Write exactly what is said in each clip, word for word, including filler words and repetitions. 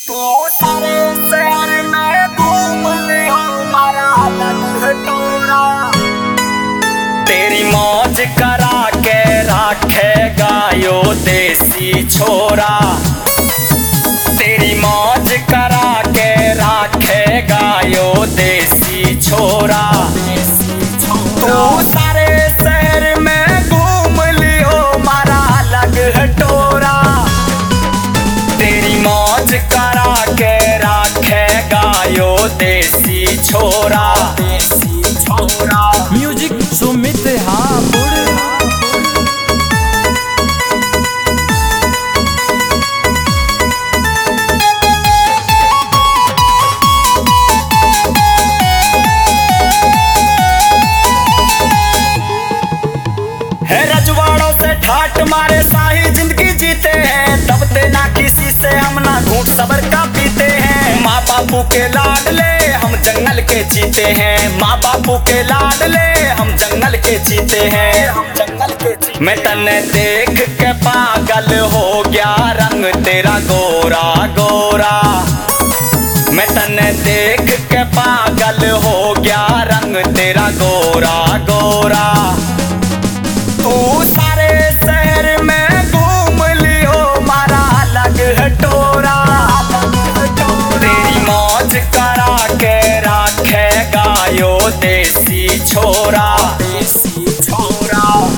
तो सारे शहर में घूम लियो मारा अलग टोरा। तेरी मौज करा के रखेगा यो देसी छोरा। तेरी मौज करा के रखेगा यो देसी छोरा। तो सारे शहर में घूम लियो मारा अलग टोरा। तेरी मौज करा के रखेगा यो देसी छोरा। देसी छोरा। म्यूजिक सुमित हापुड़। है रजवाड़ों से ठाट मारे शाही जिंदगी जीते हैं। दबते ना किसी से हम ना घूंट सबर का पीते हैं। माँ बापू के लाडले हम जंगल के चीते हैं। माँ बापू के लाडले हम जंगल के चीते हैं। हम जंगल के चीते। मैं तन्ने देख के पागल हो गया रंग तेरा गोरा गोरा। मैं तन्ने देख के पागल हो गया रंग तेरा गोरा गोरा। तू सारे शहर में घूम लियो मारा अलग टोरा। तेरी मौज करा के रखेगा यो देसी छोरा। देसी छोरा।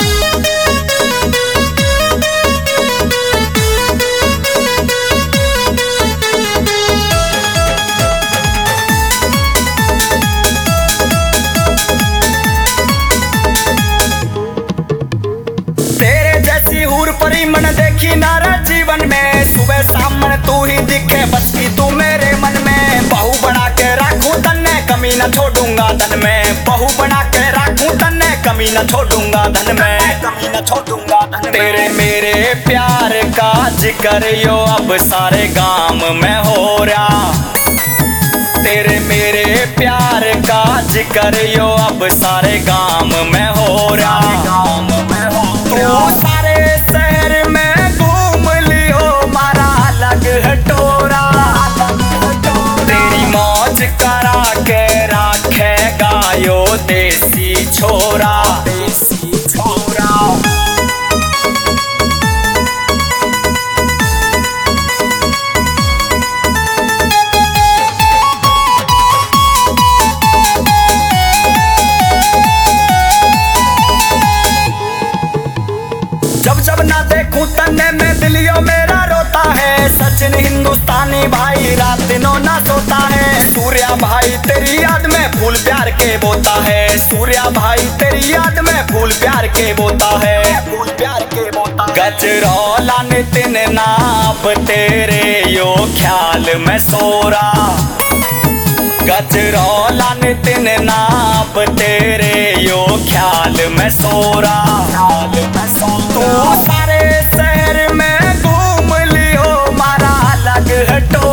तेरे जैसी हूर परी मन देखी नारा जीवन में। सुबह शाम मन तू ही दिखे बस की तू मेरे मन में। बहू बना के रखूं तन्ने कमी न छोड़ूंगा धन में। बहू बना के रखूं तन्ने कमी न छोड़ूंगा धन में। कमी न छोड़ूंगा धन में। तेरे मेरे प्यार का जिक्र यो अब सारे गांव में हो रहा। तेरे मेरे प्यार का जिक्र यो अब सारे गांव में हो रहा। तो सारे शहर में घूम लियो मारा अलग टोरा। तेरी मौज करा के रखेगा यो देसी छोरा। देसी छोरा। जब जब ना देखूं तन्ने में दिलियो मेरा रोता है। सचिन हिंदुस्तानी भाई रात दिनों ना सोता है। सूर्या भाई तेरी याद में फूल प्यार के बोता है। सूर्या भाई तेरी याद में फूल प्यार के बोता है। फूल प्यार के बोता। गजरौला नितिन नाप तेरे यो ख्याल में सोरा। गजरौला नितिन नाप तेरे यो ख्याल में सोरा। तू सारे शहर में घूम लियो मारा अलग टोरा।